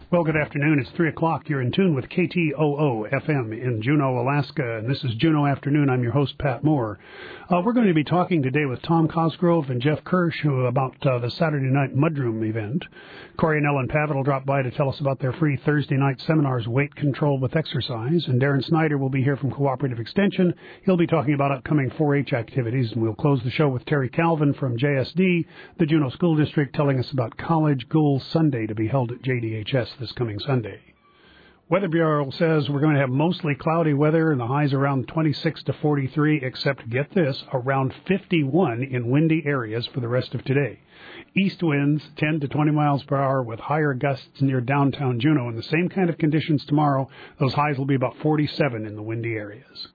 Well, good afternoon. It's 3 o'clock. You're in tune with KTOO FM in Juneau, Alaska, and this is Juneau Afternoon. I'm your host, Pat Moore. We're going to be talking today with Tom Cosgrove and Jeff Kirsch about the Saturday night mudroom event. Corey and Ellen Pavitt will drop by to tell us about their free Thursday night seminars, Weight Control with Exercise, and Darren Snyder will be here from Cooperative Extension. He'll be talking about upcoming 4-H activities, and we'll close the show with Terry Calvin from JSD, the Juneau School District, telling us about College Goals Sunday to be held at JDHS this coming Sunday. Weather Bureau says we're going to have mostly cloudy weather and the highs around 26 to 43, except, get this, around 51 in windy areas for the rest of today. East winds 10 to 20 miles per hour with higher gusts near downtown Juneau. And the same kind of conditions tomorrow. Those highs will be about 47 in the windy areas.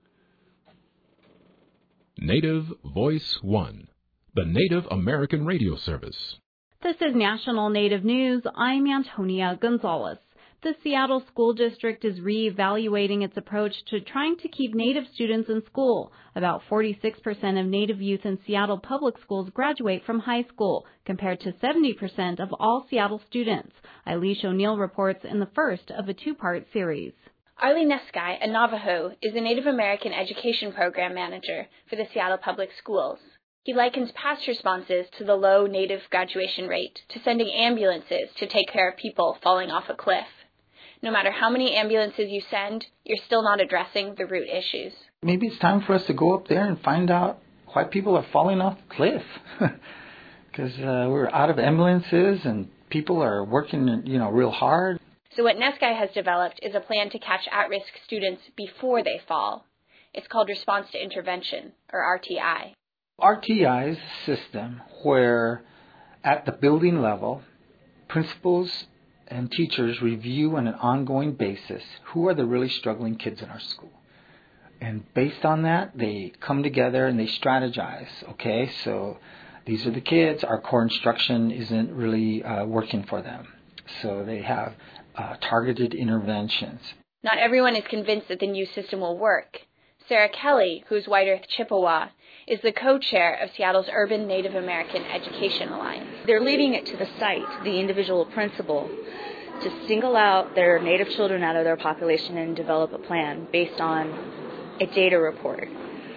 Native Voice One, the Native American radio service. This is National Native News. I'm Antonia Gonzalez. The Seattle School District is reevaluating its approach to trying to keep Native students in school. About 46% of Native youth in Seattle public schools graduate from high school, compared to 70% of all Seattle students. Eilish O'Neill reports in the first of a two-part series. Arlie Neskai, a Navajo, is the Native American Education Program Manager for the Seattle Public Schools. He likens past responses to the low Native graduation rate to sending ambulances to take care of people falling off a cliff. No matter how many ambulances you send, you're still not addressing the root issues. Maybe it's time for us to go up there and find out why people are falling off the cliff. Because we're out of ambulances and people are working, real hard. So what Neskai has developed is a plan to catch at-risk students before they fall. It's called Response to Intervention, or RTI. RTI is a system where, at the building level, principals and teachers review on an ongoing basis who are the really struggling kids in our school. And based on that, they come together and they strategize. Okay, so these are the kids. Our core instruction isn't really working for them. So they have targeted interventions. Not everyone is convinced that the new system will work. Sarah Kelly, who's White Earth Chippewa, is the co-chair of Seattle's Urban Native American Education Alliance. They're leaving it to the site, the individual principal, to single out their Native children out of their population and develop a plan based on a data report.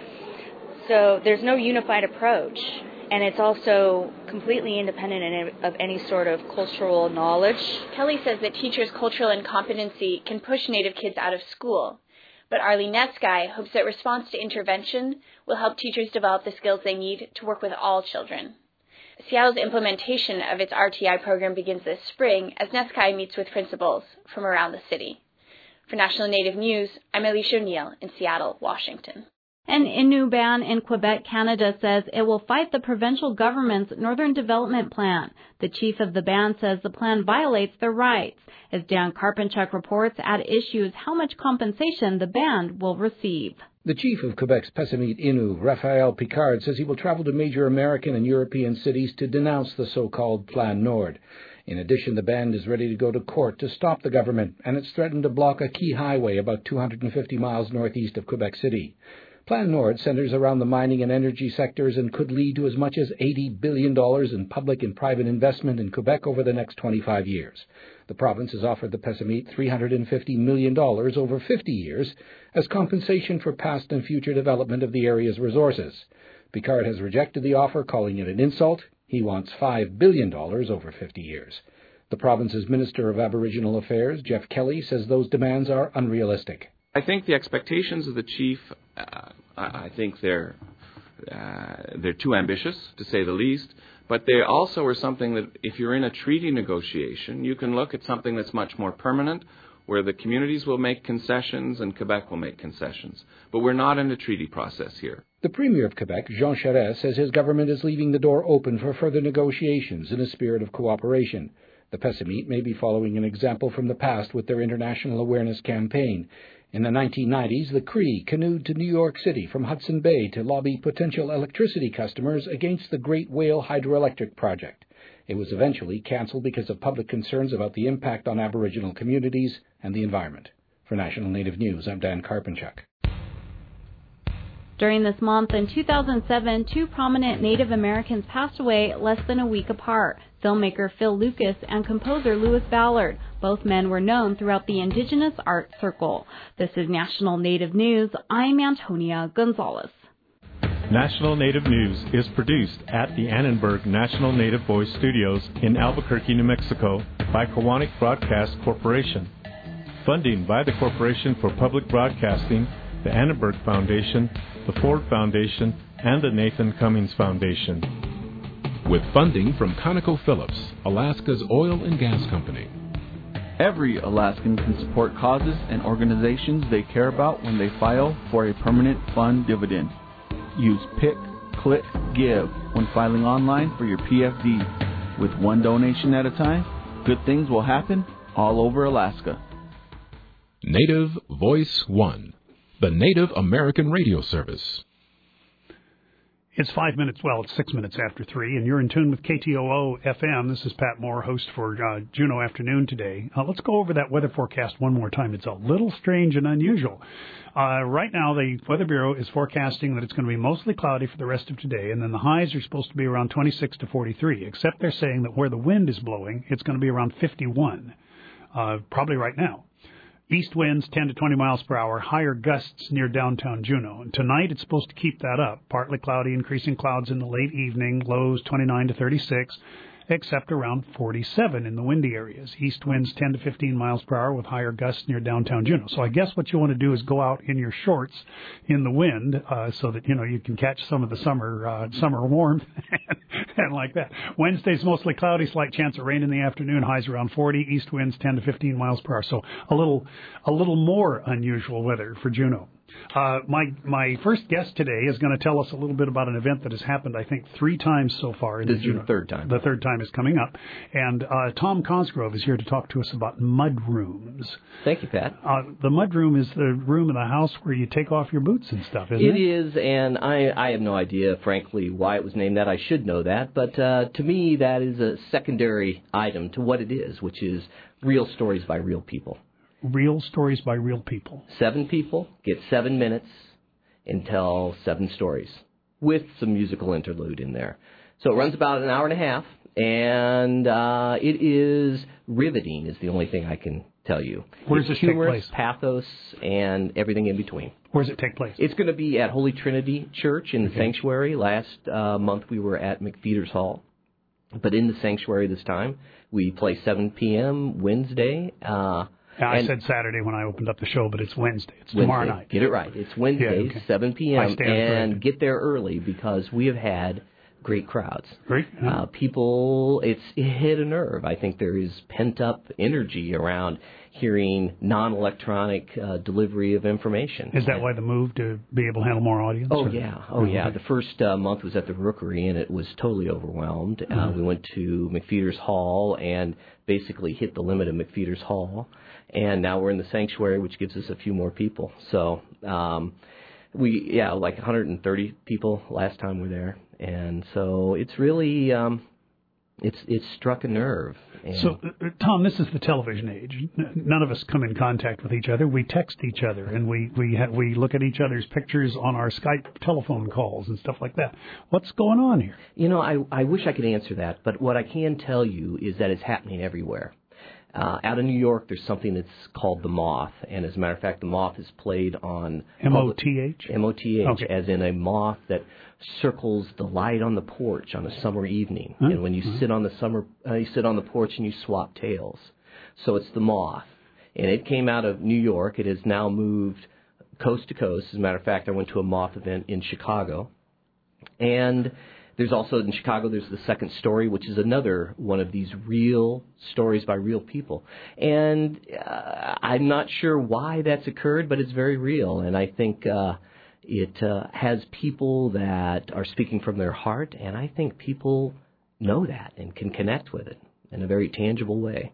So there's no unified approach, and it's also completely independent of any sort of cultural knowledge. Kelly says that teachers' cultural incompetency can push Native kids out of school. But Arlie Neskai hopes that Response to Intervention will help teachers develop the skills they need to work with all children. Seattle's implementation of its RTI program begins this spring as Neskai meets with principals from around the city. For National Native News, I'm Eilish O'Neill in Seattle, Washington. An Innu band in Quebec, Canada says it will fight the provincial government's Northern Development Plan. The chief of the band says the plan violates their rights. As Dan Karpinchuk reports, at issue is how much compensation the band will receive. The chief of Quebec's Pessamit Innu, Raphael Picard, says he will travel to major American and European cities to denounce the so-called Plan Nord. In addition, the band is ready to go to court to stop the government, and it's threatened to block a key highway about 250 miles northeast of Quebec City. Plan Nord centers around the mining and energy sectors and could lead to as much as $80 billion in public and private investment in Quebec over the next 25 years. The province has offered the Pessamit $350 million over 50 years as compensation for past and future development of the area's resources. Picard has rejected the offer, calling it an insult. He wants $5 billion over 50 years. The province's Minister of Aboriginal Affairs, Jeff Kelly, says those demands are unrealistic. I think the expectations of the chief, I think they're too ambitious, to say the least. But they also are something that, if you're in a treaty negotiation, you can look at something that's much more permanent, where the communities will make concessions and Quebec will make concessions. But we're not in a treaty process here. The Premier of Quebec, Jean Charest, says his government is leaving the door open for further negotiations in a spirit of cooperation. The Pessamit may be following an example from the past with their international awareness campaign. In the 1990s, the Cree canoed to New York City from Hudson Bay to lobby potential electricity customers against the Great Whale hydroelectric project. It was eventually canceled because of public concerns about the impact on Aboriginal communities and the environment. For National Native News, I'm Dan Karpinchuk. During this month in 2007, 2 prominent Native Americans passed away less than a week apart. Filmmaker Phil Lucas and composer Louis Ballard. Both men were known throughout the Indigenous art circle. This is National Native News. I'm Antonia Gonzalez. National Native News is produced at the Annenberg National Native Voice Studios in Albuquerque, New Mexico by Kiwanis Broadcast Corporation. Funding by the Corporation for Public Broadcasting, the Annenberg Foundation, the Ford Foundation, and the Nathan Cummings Foundation. With funding from ConocoPhillips, Alaska's oil and gas company. Every Alaskan can support causes and organizations they care about when they file for a permanent fund dividend. Use Pick, Click, Give when filing online for your PFD. With one donation at a time, good things will happen all over Alaska. Native Voice One, the Native American radio service. It's 6 minutes after 3, and you're in tune with KTOO FM. This is Pat Moore, host for Juneau Afternoon today. Let's go over that weather forecast one more time. It's a little strange and unusual. Right now, the Weather Bureau is forecasting that it's going to be mostly cloudy for the rest of today, and then the highs are supposed to be around 26 to 43, except they're saying that where the wind is blowing, it's going to be around 51, probably right now. East winds 10 to 20 miles per hour, higher gusts near downtown Juneau. And tonight it's supposed to keep that up. Partly cloudy, increasing clouds in the late evening, lows 29 to 36, except around 47 in the windy areas. East winds 10 to 15 miles per hour with higher gusts near downtown Juneau. So I guess what you want to do is go out in your shorts in the wind so that, you can catch some of the summer warmth and like that. Wednesday's mostly cloudy, slight chance of rain in the afternoon, highs around 40, east winds 10 to 15 miles per hour. So a little more unusual weather for Juneau. My first guest today is going to tell us a little bit about an event that has happened, I think, 3 times so far. This is the third time. The third time is coming up. And Tom Cosgrove is here to talk to us about mud rooms. Thank you, Pat. The mud room is the room in the house where you take off your boots and stuff, isn't it? It is, and I have no idea, frankly, why it was named that. I should know that. But to me, that is a secondary item to what it is, which is real stories by real people. Real stories by real people. 7 people get 7 minutes and tell 7 stories with some musical interlude in there. So it runs about an hour and a half, and it is riveting is the only thing I can tell you. Where does this take place? Pathos, and everything in between. Where does it take place? It's going to be at Holy Trinity Church in the Sanctuary. Last month we were at McPheeters Hall. But in the Sanctuary this time, we play 7 p.m. Wednesday. I said Saturday when I opened up the show, but it's Wednesday. It's tomorrow night. Get it right. It's Wednesday, 7 p.m. And get there early because we have had great crowds. Great. People, it hit a nerve. I think there is pent-up energy around hearing non-electronic delivery of information. Is that why the move to be able to handle more audience? Oh, yeah. The first month was at the Rookery, and it was totally overwhelmed. We went to McPheeters Hall and basically hit the limit of McPheeters Hall. And now we're in the Sanctuary, which gives us a few more people. So like 130 people last time we were there. And so it's really, it's struck a nerve. And so, Tom, this is the television age. None of us come in contact with each other. We text each other, and we look at each other's pictures on our Skype telephone calls and stuff like that. What's going on here? I wish I could answer that, but what I can tell you is that it's happening everywhere. Out of New York, there's something that's called the Moth, and as a matter of fact, the Moth is played on M-O-T-H? M-O-T-H, okay. As in a moth that circles the light on the porch on a summer evening, and when you sit on the porch and you swap tails. So it's the Moth, and it came out of New York. It has now moved coast to coast. As a matter of fact, I went to a Moth event in Chicago, and there's also in Chicago, there's the Second Story, which is another one of these real stories by real people. And I'm not sure why that's occurred, but it's very real. And I think it has people that are speaking from their heart, and I think people know that and can connect with it in a very tangible way.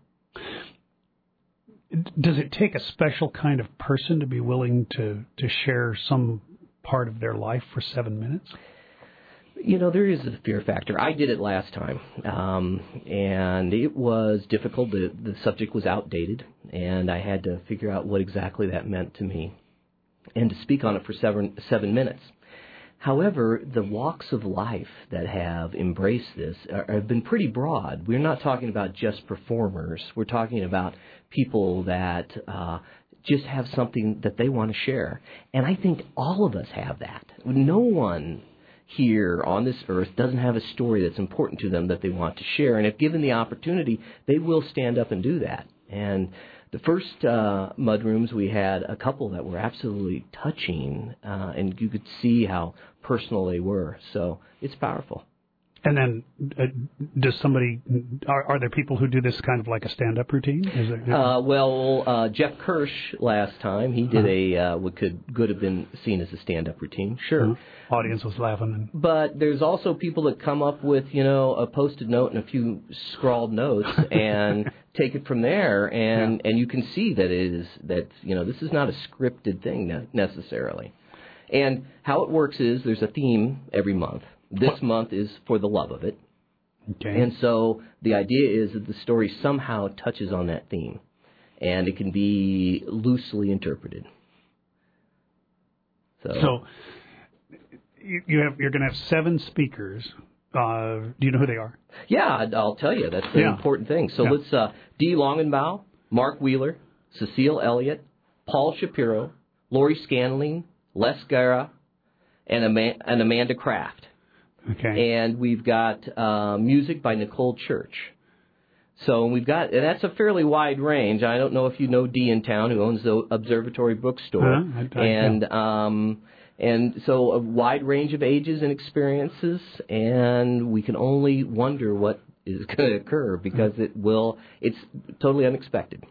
Does it take a special kind of person to be willing to share some part of their life for 7 minutes? There is a fear factor. I did it last time, and it was difficult. The subject was outdated, and I had to figure out what exactly that meant to me, and to speak on it for seven minutes. However, the walks of life that have embraced this have been pretty broad. We're not talking about just performers. We're talking about people that just have something that they want to share. And I think all of us have that. No one here on this earth doesn't have a story that's important to them that they want to share. And if given the opportunity, they will stand up and do that. And the first mudrooms, we had a couple that were absolutely touching, and you could see how personal they were. So it's powerful. And then, does somebody? Are there people who do this kind of like a stand-up routine? Is there, Jeff Kirsch last time he did what could have been seen as a stand-up routine. Sure, audience was laughing. But there's also people that come up with a post-it note and a few scrawled notes and take it from there, and you can see that this is not a scripted thing necessarily. And how it works is there's a theme every month. This month is for the love of it. Okay. And so the idea is that the story somehow touches on that theme, and it can be loosely interpreted. So you're going to have 7 speakers. Do you know who they are? Yeah, I'll tell you. That's the important thing. So let's Dee Longenbaugh, Mark Wheeler, Cecile Elliott, Paul Shapiro, Lori Scanlon, Les Guerra, and Amanda Kraft. Okay. And we've got music by Nicole Church. So and that's a fairly wide range. I don't know if you know Dee in town, who owns the Observatory Bookstore. And so a wide range of ages and experiences, and we can only wonder what is going to occur because it's totally unexpected.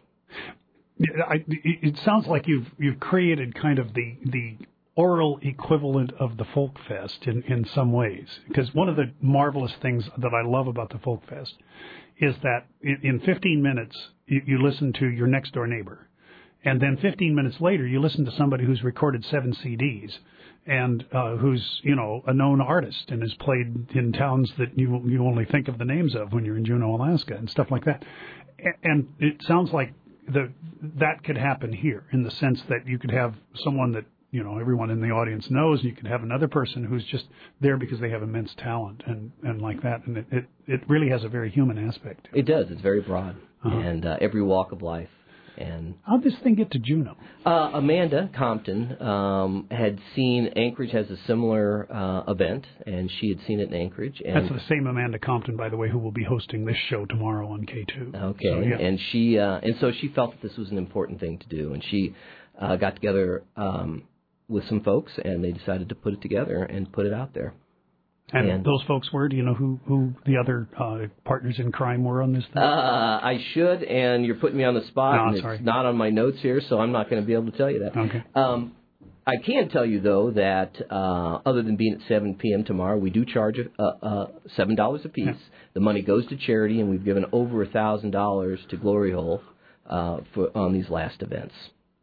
It sounds like you've created kind of the oral equivalent of the Folk Fest in some ways. Because one of the marvelous things that I love about the Folk Fest is that in 15 minutes you listen to your next door neighbor. And then 15 minutes later you listen to somebody who's recorded 7 CDs and who's, a known artist and has played in towns that you only think of the names of when you're in Juneau, Alaska and stuff like that. And it sounds like that could happen here in the sense that you could have someone that everyone in the audience knows, and you could have another person who's just there because they have immense talent and like that. And it really has a very human aspect. It does. It's very broad and every walk of life. And how'd this thing get to Juneau? Amanda Compton had seen Anchorage has a similar event, and she had seen it in Anchorage. And that's the same Amanda Compton, by the way, who will be hosting this show tomorrow on K2. Okay, so, yeah. And so she felt that this was an important thing to do, and she got together with some folks, and they decided to put it together and put it out there. And those folks were, do you know who the other partners in crime were on this thing? I should, and you're putting me on the spot, and sorry. It's not on my notes here, so I'm not going to be able to tell you that. Okay. I can tell you, though, that other than being at 7 p.m. tomorrow, we do charge $7 a piece. Yeah. The money goes to charity, and we've given over $1,000 to Glory Hole on these last events.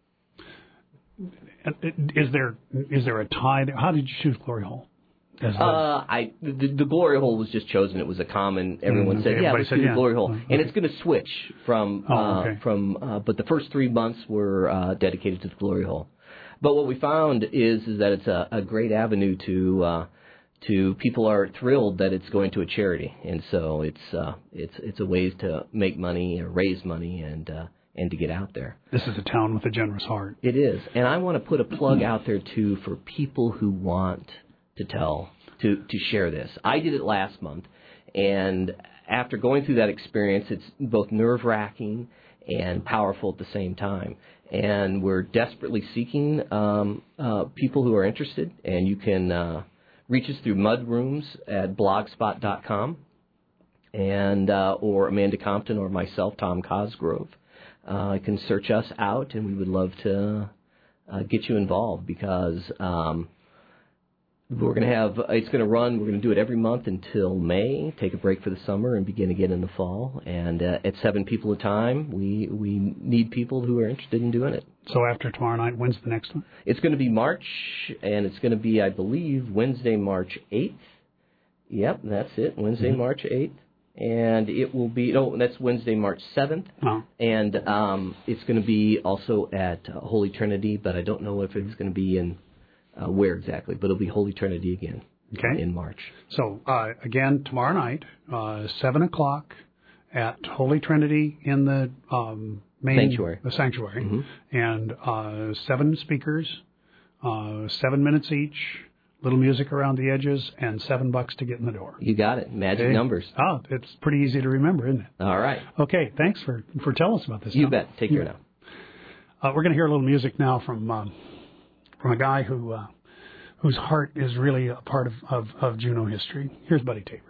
Is there a tie there? How did you choose Glory Hole? The Glory Hole was just chosen. It was a common. Everyone said, "Yeah, let's do the Glory Hole," and it's going to switch from. But the first 3 months were dedicated to the Glory Hole. But what we found is that it's a great avenue to people are thrilled that it's going to a charity, and so it's a way to make money or raise money and to get out there. This is a town with a generous heart. It is, and I want to put a plug out there too for people who want to share this. I did it last month, and after going through that experience, it's both nerve-wracking and powerful at the same time. And we're desperately seeking people who are interested, and you can reach us through Mudrooms at blogspot.com, and or Amanda Compton or myself, Tom Cosgrove. You can search us out, and we would love to get you involved because we're going to do it every month until May, take a break for the summer, and begin again in the fall. And at 7 people a time, we need people who are interested in doing it. So after tomorrow night, when's the next one? It's going to be March, and it's going to be, I believe, Wednesday, March 8th. Yep, that's it, Wednesday, March 8th. And it will be, that's Wednesday, March 7th. Oh. And it's going to be also at Holy Trinity, but I don't know if it's going to be in where exactly, but it'll be Holy Trinity again in March. So, again, tomorrow night, 7 o'clock at Holy Trinity in the main sanctuary. Mm-hmm. And 7 speakers, 7 minutes each, little music around the edges, and $7 to get in the door. You got it. Magic numbers. Oh, it's pretty easy to remember, isn't it? All right. Okay, thanks for telling us about this. You bet. Take care now. We're going to hear a little music now from a guy whose heart is really a part of Juneau history. Here's Buddy Tabor.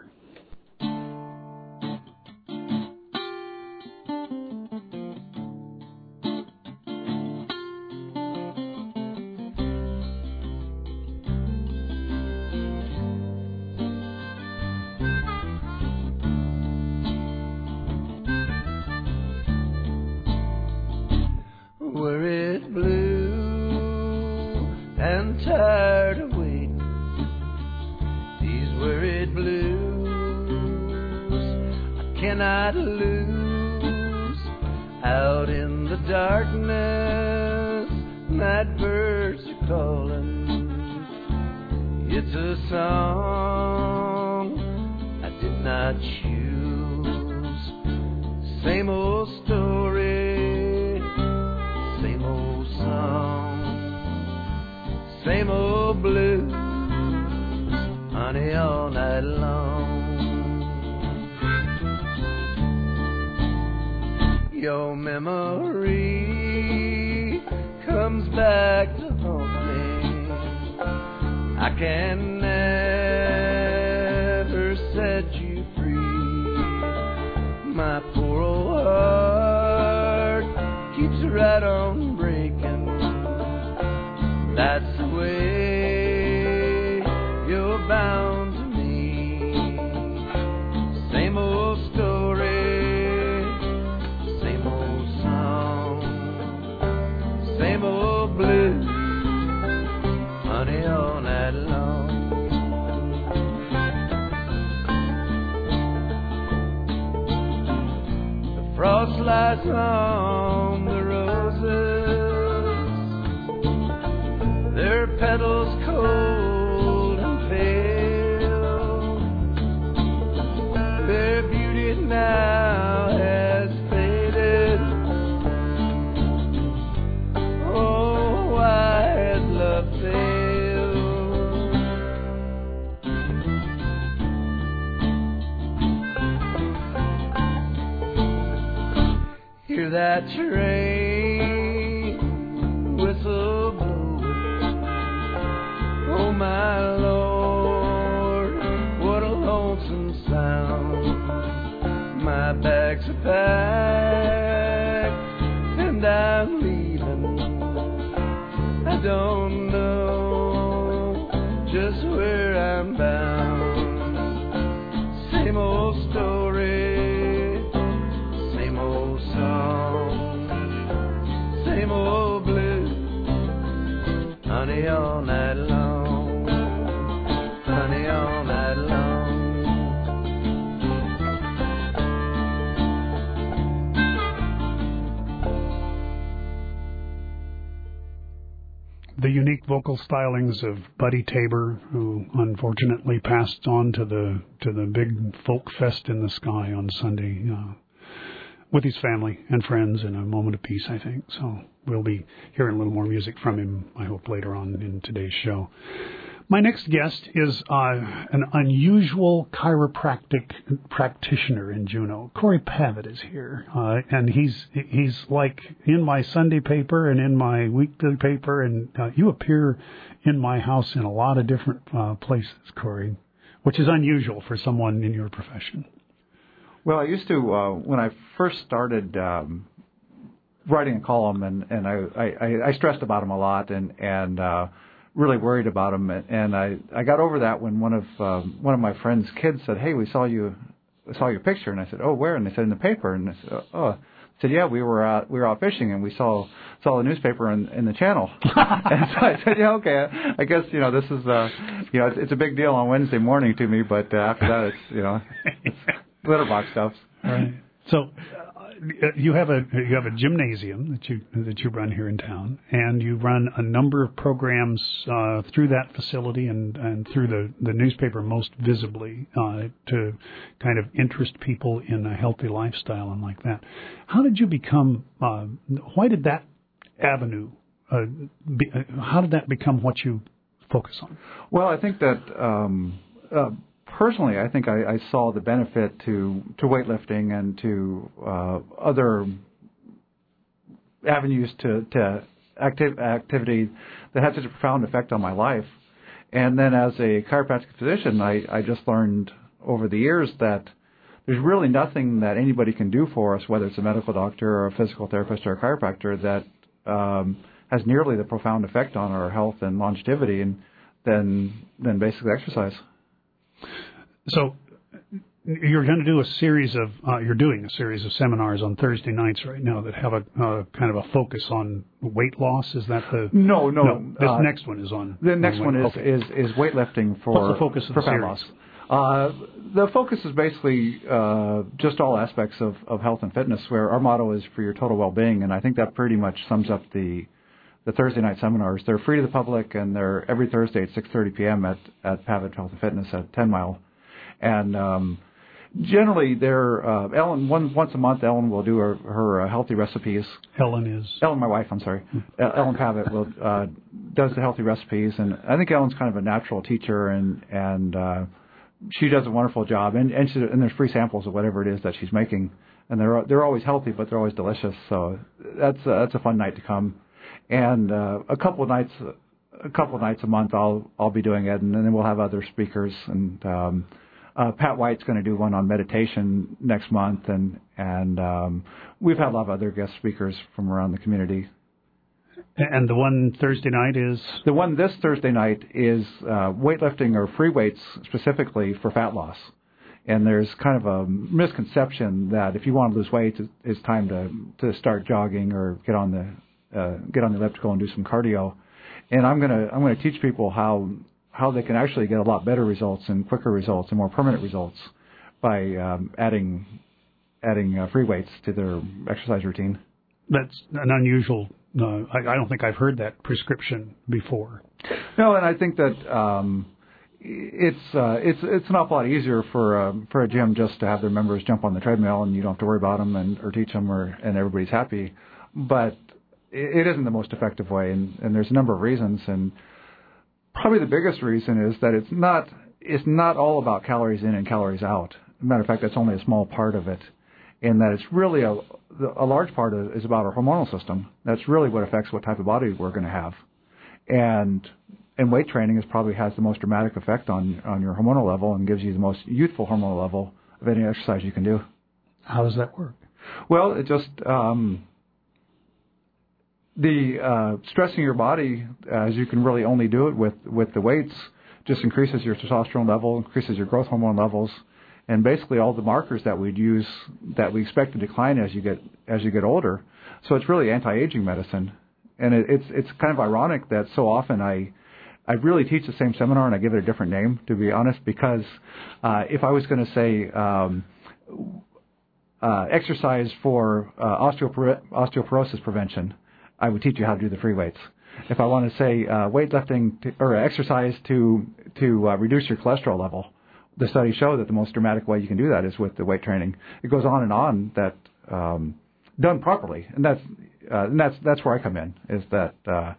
Your memory comes back to haunt me. I can never set you free. My poor old heart keeps right on breaking. That's the way you're bound to me. Same old story. Same old blues, honey, all night long. The frost lies on the roses, their petals cold and pale. Their beauty now has faded. Oh, why has love failed? Hear that train whistle blowing. Oh, my Lord, what a lonesome sound. My bags are packed and I'm leaving. I don't know just where I'm bound. Same old story, same old song, same old blues, honey, all night long, honey, all night long. The unique vocal stylings of Buddy Tabor, who unfortunately passed on to the big folk fest in the sky on Sunday with his family and friends in a moment of peace, I think. So we'll be hearing a little more music from him, I hope, later on in today's show. My next guest is an unusual chiropractic practitioner in Juneau. Corey Pavitt is here, and he's like in my Sunday paper and in my weekly paper, and you appear in my house in a lot of different places, Corey, which is unusual for someone in your profession. Well, I used to, when I first started writing a column, and I stressed about him a lot, and really worried about him, and I got over that when one of my friend's kids said, "Hey, we saw your picture," and I said, "Oh, where?" And they said, "In the paper." And I said, "Oh." I said, "Yeah, we were out fishing, and we saw the newspaper in the channel." And so I said, "Yeah, okay. I guess this is it's a big deal on Wednesday morning to me, but after that, it's litter box stuff." Right. So you have a gymnasium that you run here in town, and you run a number of programs through that facility and through the newspaper most visibly to kind of interest people in a healthy lifestyle and like that. How did you become? Why did that avenue? How did that become what you focus on? Well, I think that. Personally, I think I saw the benefit to weightlifting and to other avenues to activity that had such a profound effect on my life. And then as a chiropractic physician, I just learned over the years that there's really nothing that anybody can do for us, whether it's a medical doctor or a physical therapist or a chiropractor, that has nearly the profound effect on our health and longevity than basically exercise. So you're going to do you're doing a series of seminars on Thursday nights right now that have a kind of a focus on weight loss. Is that the no? This next one is on the next one is weightlifting for What's the focus of for the fat series? loss. The focus is basically just all aspects of health and fitness, where our motto is for your total well-being, and I think that pretty much sums up the Thursday night seminars. They're free to the public, and they're every Thursday at 6:30 p.m. at Pavitt Health and Fitness at 10 Mile. And generally, they're Ellen. Once a month, Ellen will do her healthy recipes. Ellen, my wife. I'm sorry. Ellen Pavitt does the healthy recipes, and I think Ellen's kind of a natural teacher, and she does a wonderful job. And there's free samples of whatever it is that she's making, and they're always healthy, but they're always delicious. So that's a fun night to come. And a couple of nights a month, I'll be doing it, and then we'll have other speakers. And Pat White's going to do one on meditation next month, and we've had a lot of other guest speakers from around the community. And the one Thursday night is? The one this Thursday night is weightlifting or free weights specifically for fat loss. And there's kind of a misconception that if you want to lose weight, it's time to start jogging or get on the elliptical and do some cardio. And I'm gonna teach people how they can actually get a lot better results and quicker results and more permanent results by adding free weights to their exercise routine. That's an unusual. I don't think I've heard that prescription before. No, and I think that it's an awful lot easier for a gym just to have their members jump on the treadmill and you don't have to worry about them or teach them and everybody's happy. But it isn't the most effective way, and there's a number of reasons. And probably the biggest reason is that it's not all about calories in and calories out. As a matter of fact, that's only a small part of it, and that it's really a large part of it is about our hormonal system. That's really what affects what type of body we're going to have. And weight training probably has the most dramatic effect on your hormonal level and gives you the most youthful hormonal level of any exercise you can do. How does that work? Well, it just stressing your body, as you can really only do it with the weights, just increases your testosterone level, increases your growth hormone levels, and basically all the markers that we'd use that we expect to decline as you get older. So it's really anti-aging medicine, and it's kind of ironic that so often I really teach the same seminar and I give it a different name, to be honest, because if I was going to say exercise for osteoporosis prevention, I would teach you how to do the free weights. If I want to say weightlifting or exercise to reduce your cholesterol level, the studies show that the most dramatic way you can do that is with the weight training. It goes on and on. That done properly, and that's where I come in. Is that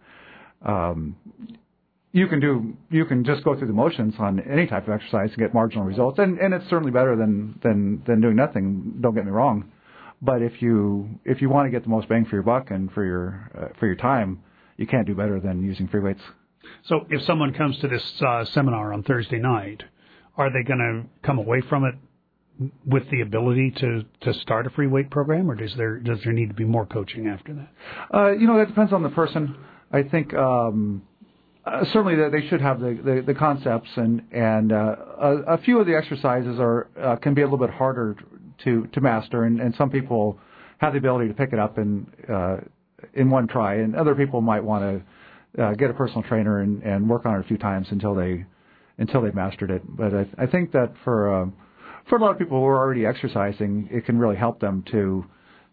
you can just go through the motions on any type of exercise and get marginal results, and it's certainly better than doing nothing. Don't get me wrong. But if you want to get the most bang for your buck and for your time, you can't do better than using free weights. So if someone comes to this seminar on Thursday night, are they going to come away from it with the ability to start a free weight program, or does there need to be more coaching after that? That depends on the person. I think certainly that they should have the concepts, and a few of the exercises can be a little bit harder to master, and some people have the ability to pick it up in one try, and other people might want to get a personal trainer and work on it a few times until they've mastered it. But I think that for a lot of people who are already exercising, it can really help them to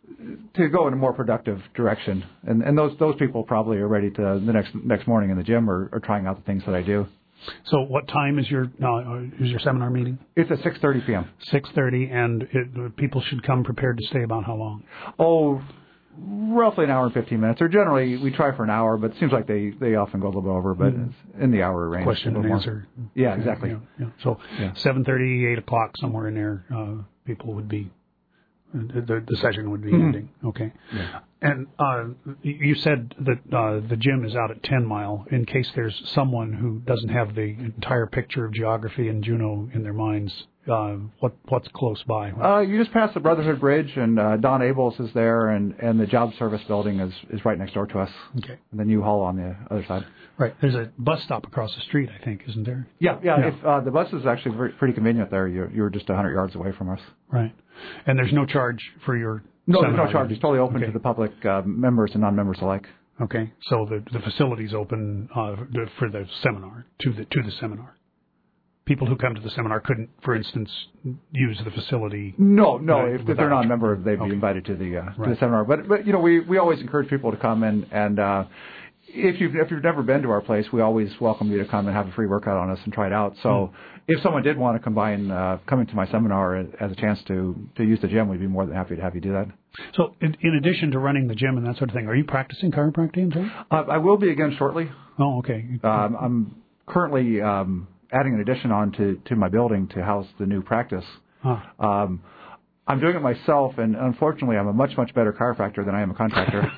go in a more productive direction. And those people probably are ready to the next morning in the gym or trying out the things that I do. So what time is your seminar meeting? It's at 6:30 p.m. 6:30, and people should come prepared to stay about how long? Oh, roughly an hour and 15 minutes. Or generally, we try for an hour, but it seems like they often go a little bit over, but it's in the hour range. Question and answer. Yeah, exactly. Yeah. So 7:30, 8 o'clock, somewhere in there, people would be, the session would be ending. Okay. Yeah. And you said that the gym is out at 10 Mile. In case there's someone who doesn't have the entire picture of geography in Juneau in their minds, what's close by? You just pass the Brotherhood Bridge, and Don Abels is there, and the Job Service Building is right next door to us. Okay. And the U-Haul on the other side. Right. There's a bus stop across the street, I think, isn't there? Yeah. If the bus is actually pretty convenient there. You're just 100 yards away from us. Right. And there's no charge for your No, seminar. there's no charge. It's totally open to the public, members and non-members alike. Okay. So the facility's open for the seminar, to the seminar. People who come to the seminar couldn't, for instance, use the facility. No. If they're not a member, they'd be invited to the seminar. But we always encourage people to come and if you've never been to our place, we always welcome you to come and have a free workout on us and try it out. So if someone did want to come into my seminar as a chance to use the gym, we'd be more than happy to have you do that. So in addition to running the gym and that sort of thing, are you practicing chiropractic too? I will be again shortly. Oh, okay. I'm currently adding an addition on to my building to house the new practice. I'm doing it myself, and unfortunately, I'm a much better chiropractor than I am a contractor.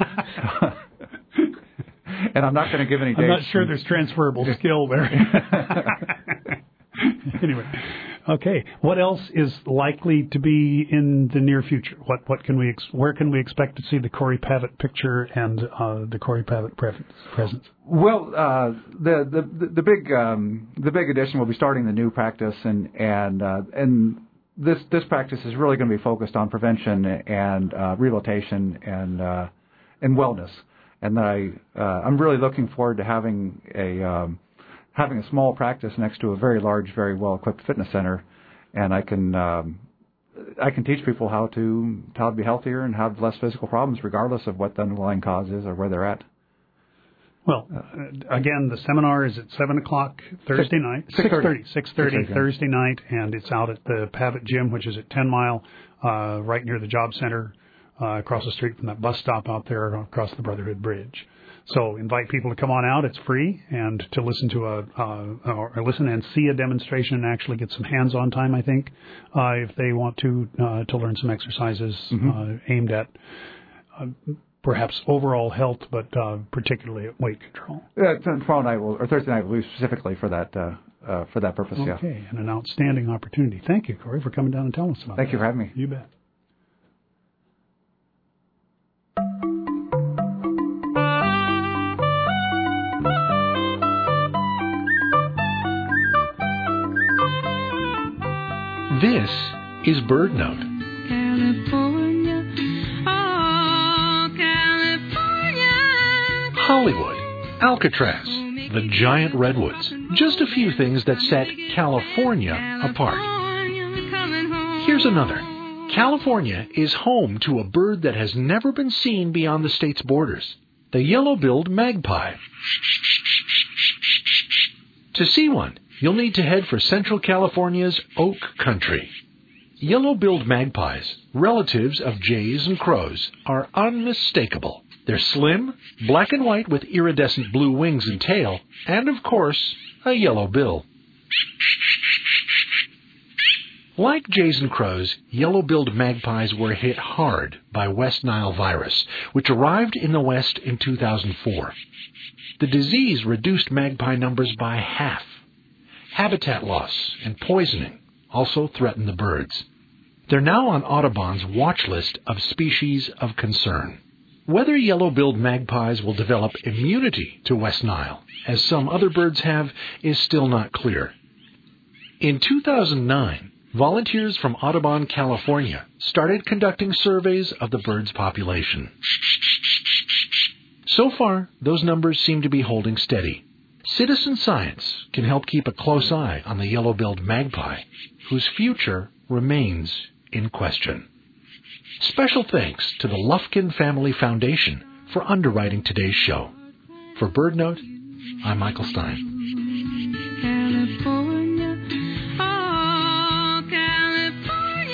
And I'm not going to give any dates. I'm not sure there's transferable skill there. Anyway, okay. What else is likely to be in the near future? Where can we expect to see the Corey Pavitt picture and the Corey Pavitt presence? Well, the big addition will be starting the new practice, and this practice is really going to be focused on prevention and rehabilitation and wellness. And I'm really looking forward to having a small practice next to a very large, very well-equipped fitness center, and I can teach people how to be healthier and have less physical problems, regardless of what the underlying cause is or where they're at. Well, again, the seminar is at 7 o'clock Thursday night. 6:30 Thursday night, and it's out at the Pavitt Gym, which is at 10 Mile, right near the Job Center. Across the street from that bus stop out there across the Brotherhood Bridge. So invite people to come on out. It's free, and to listen to listen and see a demonstration and actually get some hands-on time, I think, if they want to learn some exercises aimed at perhaps overall health, but particularly at weight control. Tomorrow night or Thursday night will be specifically for that purpose. Okay, and an outstanding opportunity. Thank you, Corey, for coming down and telling us about it. Thank you for having me. You bet. This is BirdNote. California, oh, California. Hollywood, Alcatraz, the giant redwoods, just a few things that set California apart. Here's another. California is home to a bird that has never been seen beyond the state's borders, the yellow-billed magpie. To see one, you'll need to head for Central California's Oak Country. Yellow-billed magpies, relatives of jays and crows, are unmistakable. They're slim, black and white with iridescent blue wings and tail, and, of course, a yellow bill. Like jays and crows, yellow-billed magpies were hit hard by West Nile virus, which arrived in the West in 2004. The disease reduced magpie numbers by half. Habitat loss and poisoning also threaten the birds. They're now on Audubon's watch list of species of concern. Whether yellow-billed magpies will develop immunity to West Nile, as some other birds have, is still not clear. In 2009, volunteers from Audubon, California, started conducting surveys of the bird's population. So far, those numbers seem to be holding steady. Citizen science can help keep a close eye on the yellow-billed magpie, whose future remains in question. Special thanks to the Lufkin Family Foundation for underwriting today's show. For BirdNote, I'm Michael Stein. California, oh, California.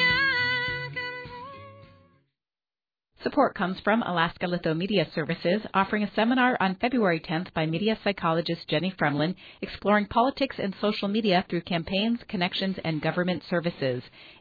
Support comes from Alaska Litho Media Services, offering a seminar on February 10th by media psychologist Jenny Fremlin, exploring politics and social media through campaigns, connections, and government services.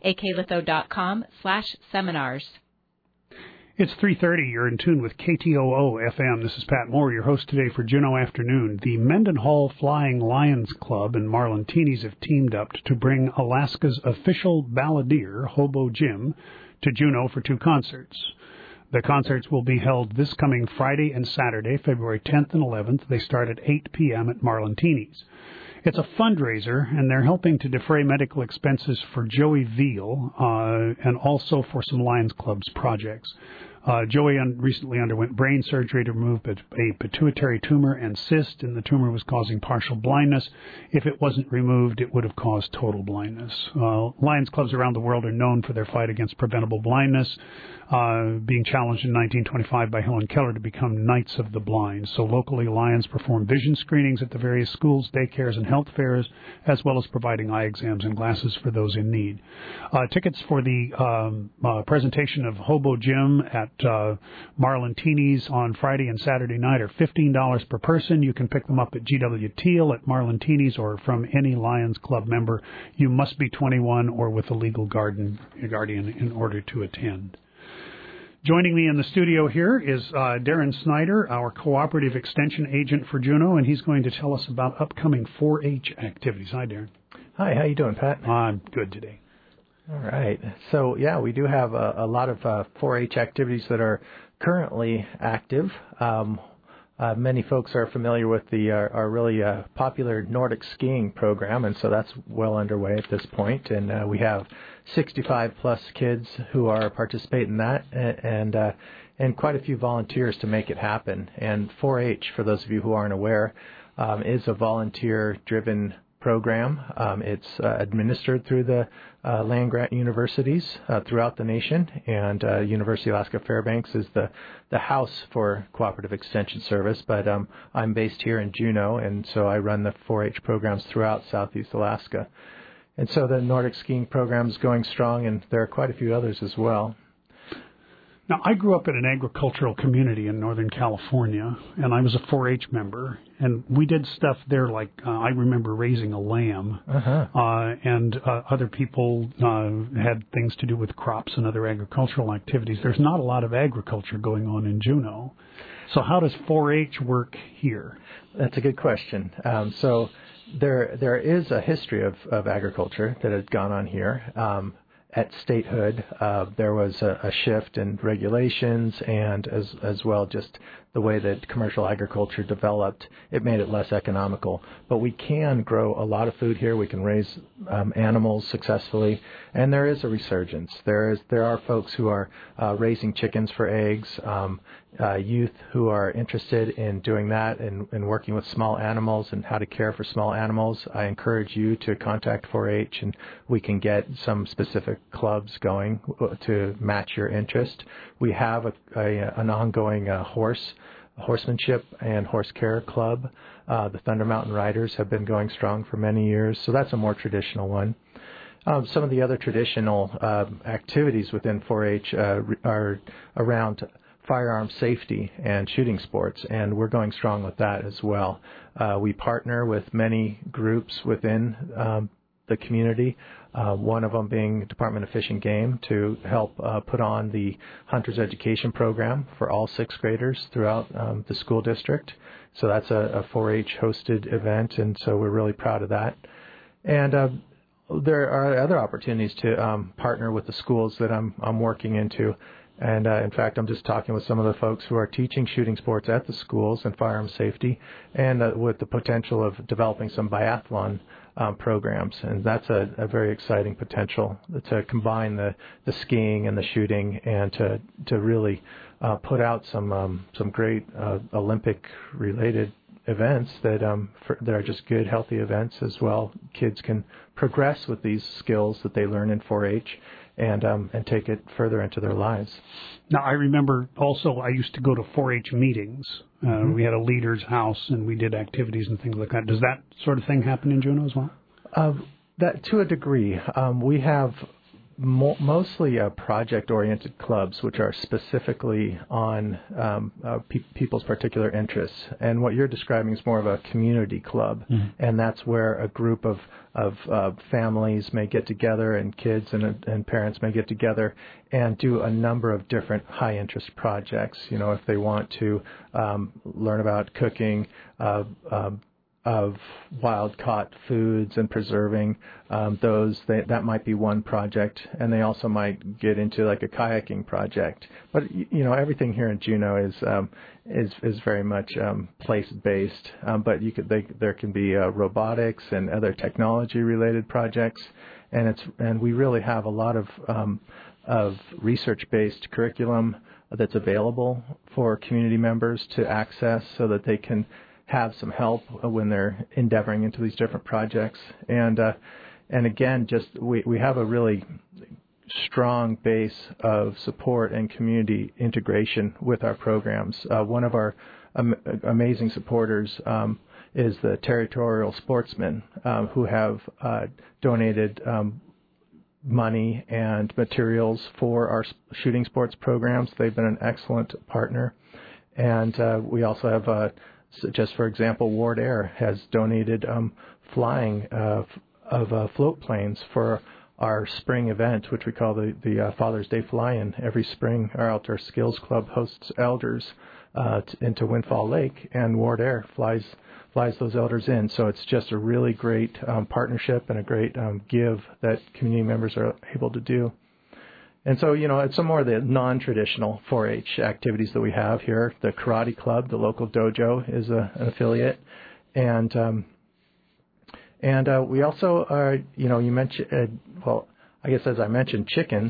aklitho.com/seminars. It's 3:30. You're in tune with KTOO FM. This is Pat Moore, your host today for Juneau Afternoon. The Mendenhall Flying Lions Club and Marlantinis have teamed up to bring Alaska's official balladeer, Hobo Jim, to Juneau for 2 concerts. The concerts will be held this coming Friday and Saturday, February 10th and 11th. They start at 8 p.m. at Marlantinis. It's a fundraiser, and they're helping to defray medical expenses for Joey Veal and also for some Lions Club's projects. Joey recently underwent brain surgery to remove a pituitary tumor and cyst, and the tumor was causing partial blindness. If it wasn't removed, it would have caused total blindness. Lions Clubs around the world are known for their fight against preventable blindness, being challenged in 1925 by Helen Keller to become Knights of the Blind. So locally, Lions perform vision screenings at the various schools, daycares, and health fairs, as well as providing eye exams and glasses for those in need. Tickets for the presentation of Hobo Jim at Marlantinis on Friday and Saturday night are $15 per person. You can pick them up at GW Teal at Marlantinis or from any Lions Club member. You must be 21 or with a legal guardian in order to attend. Joining me in the studio here is Darren Snyder, our cooperative extension agent for Juneau, and he's going to tell us about upcoming 4-H activities. Hi, Darren. Hi, how you doing, Pat? I'm good today. All right. So, yeah, we do have a lot of 4-H activities that are currently active. Many folks are familiar with our really popular Nordic skiing program, and so that's well underway at this point. And we have 65-plus kids who are participating in that, and quite a few volunteers to make it happen. And 4-H, for those of you who aren't aware, is a volunteer-driven program. It's administered through the land-grant universities throughout the nation, and University of Alaska Fairbanks is the house for Cooperative Extension Service, but I'm based here in Juneau, and so I run the 4-H programs throughout Southeast Alaska. And so the Nordic skiing program is going strong, and there are quite a few others as well. Now, I grew up in an agricultural community in Northern California, and I was a 4-H member, and we did stuff there like I remember raising a lamb, and other people had things to do with crops and other agricultural activities. There's not a lot of agriculture going on in Juneau. So how does 4-H work here? That's a good question. So there is a history of agriculture that has gone on here. At statehood, there was a shift in regulations, and as well just the way that commercial agriculture developed, it made it less economical. But we can grow a lot of food here. We can raise animals successfully, and there is a resurgence. There are folks who are raising chickens for eggs, youth who are interested in doing that and working with small animals and how to care for small animals. I encourage you to contact 4-H, and we can get some specific clubs going to match your interest. We have an ongoing horsemanship and horse care club. The Thunder Mountain Riders have been going strong for many years, so that's a more traditional one. Some of the other traditional activities within 4-H are around firearm safety and shooting sports, and we're going strong with that as well. We partner with many groups within the community, one of them being Department of Fish and Game, to help put on the Hunter's Education Program for all 6th graders throughout the school district. So that's a 4-H hosted event, and so we're really proud of that. And there are other opportunities to partner with the schools that I'm working into. And in fact, I'm just talking with some of the folks who are teaching shooting sports at the schools and firearm safety, and with the potential of developing some biathlon programs. And that's a very exciting potential to combine the skiing and the shooting, and to really put out some great Olympic-related events that are just good, healthy events as well. Kids can progress with these skills that they learn in 4-H, and take it further into their lives. Now, I remember also I used to go to 4-H meetings. We had a leader's house, and we did activities and things like that. Does that sort of thing happen in Juneau as well? That to a degree. We have mostly project-oriented clubs, which are specifically on people's particular interests. And what you're describing is more of a community club, and that's where a group of families may get together, and kids and parents may get together and do a number of different high-interest projects. You know, if they want to learn about cooking, of wild-caught foods and preserving those. That might be one project, and they also might get into like a kayaking project. But you know, everything here in Juneau is very much place-based. But there can be robotics and other technology-related projects, and we really have a lot of research-based curriculum that's available for community members to access, so that they can have some help when they're endeavoring into these different projects. And again, we have a really strong base of support and community integration with our programs. One of our amazing supporters is the Territorial Sportsmen, who have donated money and materials for our shooting sports programs. They've been an excellent partner. And we also have so just for example, Ward Air has donated flying of float planes for our spring event, which we call the Father's Day Fly-In. Every spring, our Outdoor Skills Club hosts elders into Windfall Lake, and Ward Air flies those elders in. So it's just a really great partnership and a great give that community members are able to do. And so, you know, it's some more of the non-traditional 4-H activities that we have here. The Karate Club, the local dojo, is an affiliate. And we also are, you know, you mentioned, well, I guess as I mentioned, chickens.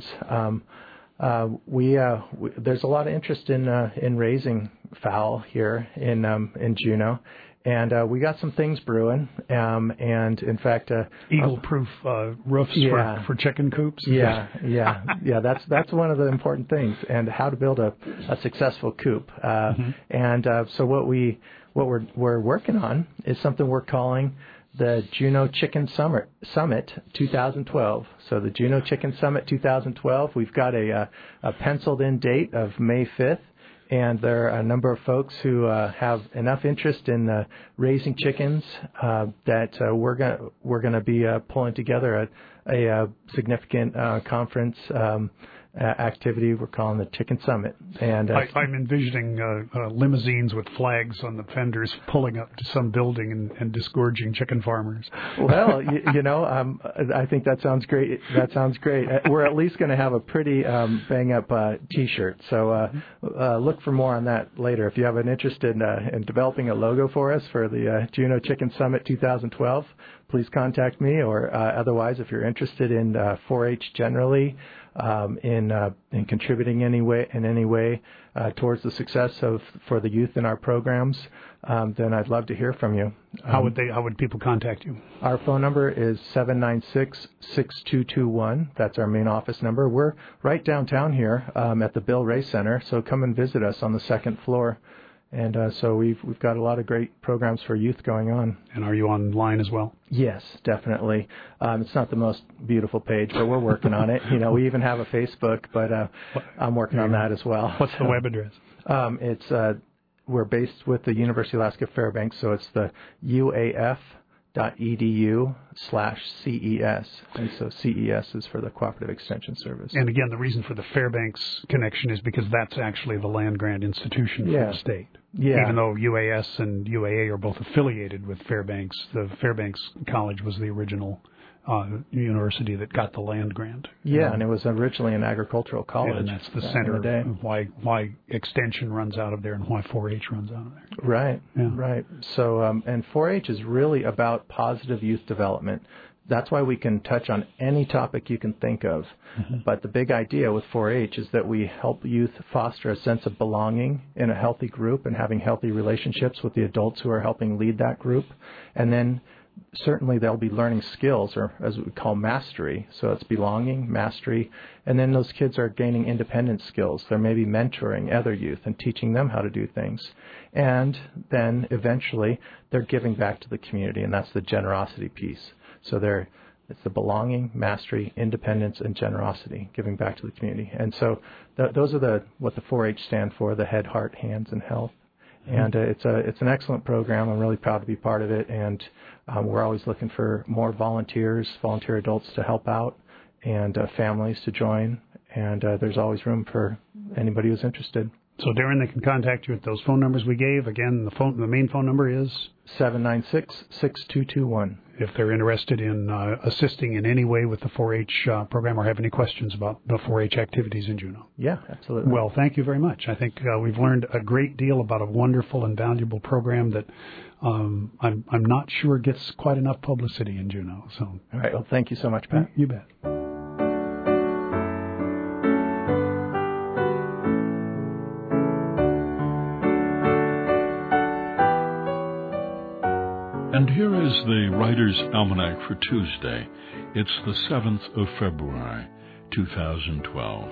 There's a lot of interest in raising fowl here in Juneau. And we got some things brewing, and in fact, eagle-proof roofs for chicken coops. Yeah. That's one of the important things, and how to build a successful coop. And so what we're working on is something we're calling the Juneau Chicken Summit 2012. So the Juneau Chicken Summit 2012. We've got a penciled-in date of May 5th. And there are a number of folks who have enough interest in raising chickens that we're going to be pulling together a significant conference activity we're calling the Chicken Summit. And I'm envisioning limousines with flags on the fenders pulling up to some building and disgorging chicken farmers. Well, you know, I think that sounds great. We're at least going to have a pretty bang-up T-shirt. So look for more on that later. If you have an interest in developing a logo for us for the Juneau Chicken Summit 2012, please contact me. Or otherwise, if you're interested in 4-H generally, in contributing in any way towards the success for the youth in our programs, then I'd love to hear from you. How would people contact you? Our phone number is 796-6221. That's our main office number. We're right downtown here at the Bill Ray Center, so come and visit us on the second floor. And so we've got a lot of great programs for youth going on. And are you online as well? Yes, definitely. It's not the most beautiful page, but we're working on it. You know, we even have a Facebook, but I'm working on that as well. What's the web address? We're based with the University of Alaska Fairbanks, so it's the uaf.edu/CES. And so CES is for the Cooperative Extension Service. And again, the reason for the Fairbanks connection is because that's actually the land-grant institution for the state. Yeah. Even though UAS and UAA are both affiliated with Fairbanks, the Fairbanks College was the original university that got the land grant. Yeah, and it was originally an agricultural college. Yeah, and that's the center of why Extension runs out of there and why 4-H runs out of there. Right, yeah. Right. So, and 4-H is really about positive youth development. That's why we can touch on any topic you can think of. Mm-hmm. But the big idea with 4-H is that we help youth foster a sense of belonging in a healthy group and having healthy relationships with the adults who are helping lead that group. And then certainly they'll be learning skills, or as we call mastery. So it's belonging, mastery, and then those kids are gaining independent skills. They're maybe mentoring other youth and teaching them how to do things. And then eventually they're giving back to the community, and that's the generosity piece. So it's the belonging, mastery, independence, and generosity, giving back to the community. And so those are what the 4-H stand for, the head, heart, hands, and health. And it's an excellent program. I'm really proud to be part of it, and we're always looking for more volunteer adults to help out, and families to join, and there's always room for anybody who's interested. So, Darren, they can contact you at those phone numbers we gave. Again, the main phone number is 796-6221. If they're interested in assisting in any way with the 4-H program or have any questions about the 4-H activities in Juneau. Yeah, absolutely. Well, thank you very much. I think we've learned a great deal about a wonderful and valuable program that I'm not sure gets quite enough publicity in Juneau. So, all right. Well, thank you so much, Pat. You bet. And here is the Writer's Almanac for Tuesday. It's the 7th of February, 2012.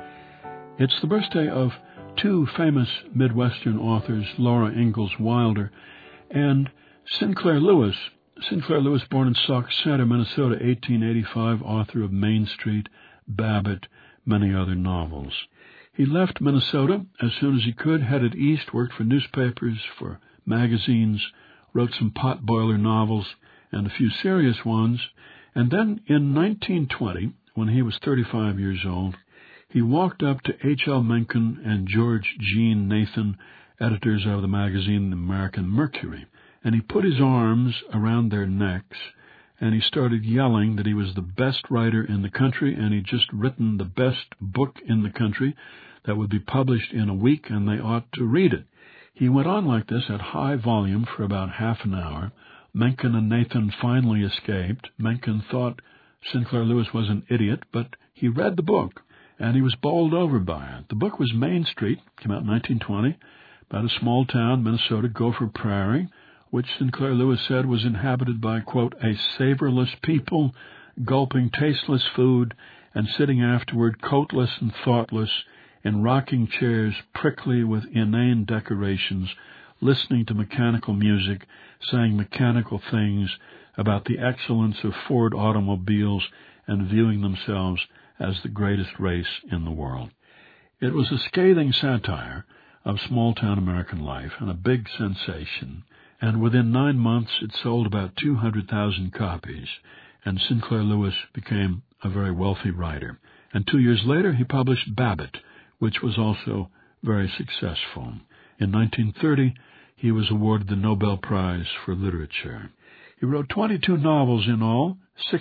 It's the birthday of two famous Midwestern authors, Laura Ingalls Wilder and Sinclair Lewis. Sinclair Lewis, born in Sauk Center, Minnesota, 1885, author of Main Street, Babbitt, many other novels. He left Minnesota as soon as he could, headed east, worked for newspapers, for magazines, wrote some potboiler novels and a few serious ones, and then in 1920, when he was 35 years old, he walked up to H.L. Mencken and George Jean Nathan, editors of the magazine American Mercury, and he put his arms around their necks, and he started yelling that he was the best writer in the country, and he'd just written the best book in the country that would be published in a week, and they ought to read it. He went on like this at high volume for about half an hour. Mencken and Nathan finally escaped. Mencken thought Sinclair Lewis was an idiot, but he read the book, and he was bowled over by it. The book was Main Street, came out in 1920, about a small town, Minnesota, Gopher Prairie, which Sinclair Lewis said was inhabited by, quote, a savorless people, gulping tasteless food and sitting afterward coatless and thoughtless, in rocking chairs prickly with inane decorations, listening to mechanical music, saying mechanical things about the excellence of Ford automobiles and viewing themselves as the greatest race in the world. It was a scathing satire of small-town American life and a big sensation, and within 9 months it sold about 200,000 copies, and Sinclair Lewis became a very wealthy writer. And 2 years later he published Babbitt, which was also very successful. In 1930, he was awarded the Nobel Prize for Literature. He wrote 22 novels in all,